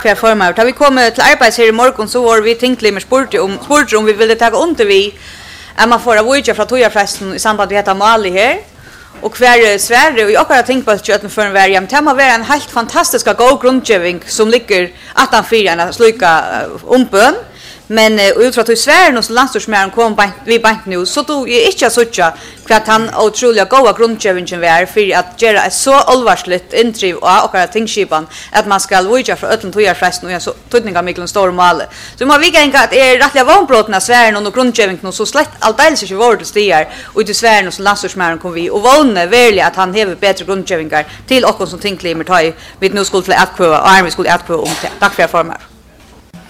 kvar formar. Tar vi kommer till arbets här i morgon så var vi tänkte med sport om vi ville ta under vi är man får avvika från tojarfesten i samband med detta mål här. Och kvar Sverige och jag har tänkt på att köra för en värjam. Det måste vara en helt fantastisk grundgivning som ligger att han fyra sluka umbön. Men utifrån att Sverige och landstorsmären kom vi bank nu så då är inte så tjocka för att han otroligt goda grundgivningen var för att göra ett så allvarsligt intryck och att tingsskipan att man ska vika för ölln tojarfesten och så tydningar mycket stora mål. Så man vill inte att är rättliga vanbrotna Sverige och grundgivningen så slett alldeles inte vart stiger och i Sverige och landstorsmären kom vi och vånne verkligen att han har bättre grundgivningar till oss som tingslimer tar vi nu skulle till att pröva och vi skulle att pröva om det. Tack för formar.